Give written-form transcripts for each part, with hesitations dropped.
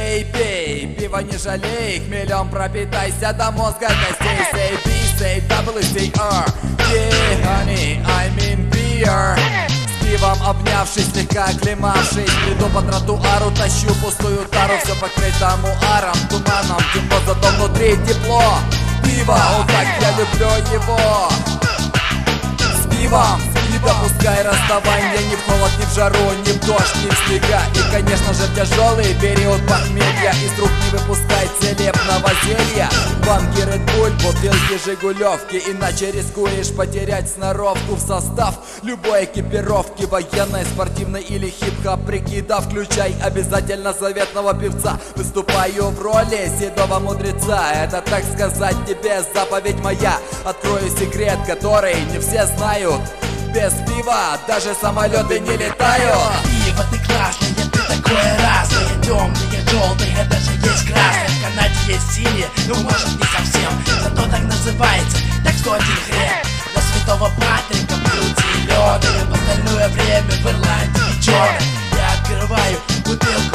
Пей, пей, пиво не жалей, хмелем пропитайся до мозга костей. Say B, say double, say R. Yeah, honey, I mean beer. С пивом обнявшись, слегка оклемавшись, приду по тротуару, тащу пустую тару. Все покрыто муаром, туманом, темно, зато внутри тепло. Пиво, о, как я люблю его. С пивом не допускай расставания ни в холод, ни в жару, ни в дождь, ни в снега. И, конечно же, в тяжелый период похмелья из рук не выпускай целебного зелья. Банки Red Bull, бутылки Жигулевки, иначе рискуешь потерять сноровку в состав любой экипировки, военной, спортивной или хип-хоп. Прикида, включай обязательно заветного певца. Выступаю в роли седого мудреца, это, так сказать, тебе заповедь моя. Открою секрет, который не все знают: без пива даже самолеты не летают. Пиво ты классное, ты такое разное. Темное, желтое, даже есть красное. В Канаде есть синее, ну может не совсем, зато так называется. Так что один хрен на святого Патрика пьют зеленые. В остальное время в Ирландии печеное. Я открываю бутылку,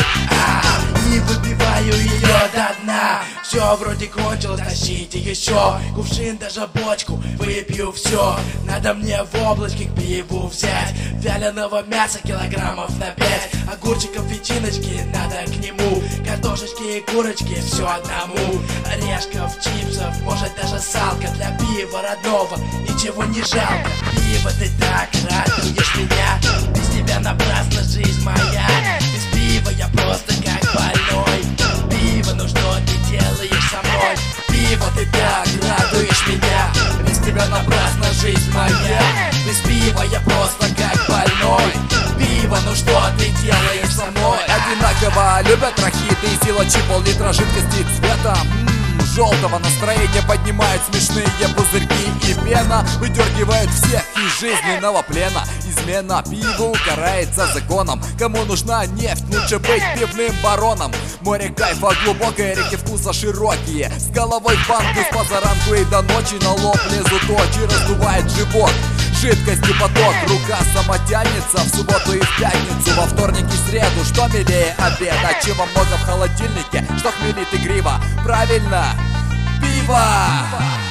и выпиваю ее до дна. Все вроде кончилось, тащите еще кувшин, даже бочку, выпью все. Надо мне в облачке к пиву взять вяленого мяса килограммов на 5, огурчиков, ветчиночки надо к нему, картошечки и курочки все одному, орешков, чипсов, может даже салка. Для пива родного ничего не жалко. Пиво, ты так радуешь меня, без тебя напрасно жизнь моя. Без пива я просто как больной. Пиво, ну что ты делаешь со мной? Пиво, ты так радуешь меня, без тебя напрасно жизнь моя. Без пива я просто как больной. Пиво, ну что ты делаешь со мной? Одинаково любят рахиты и силачи, пол-литра жидкости цвета желтого. Настроение поднимает смешные пузырьки, и пена выдергивает всех из жизненного плена. Измена пиву карается законом. Кому нужна нефть, лучше быть пивным бароном. Море кайфа глубокое, реки вкуса широкие. С головой в банку, с позаранку и до ночи на лоб лезут очи, раздувает живот. Жидкости поток, рука сама тянется в субботу и в пятницу, во вторник и среду. Что милее обеда, чего много в холодильнике, что хмелит игриво? Правильно, пиво!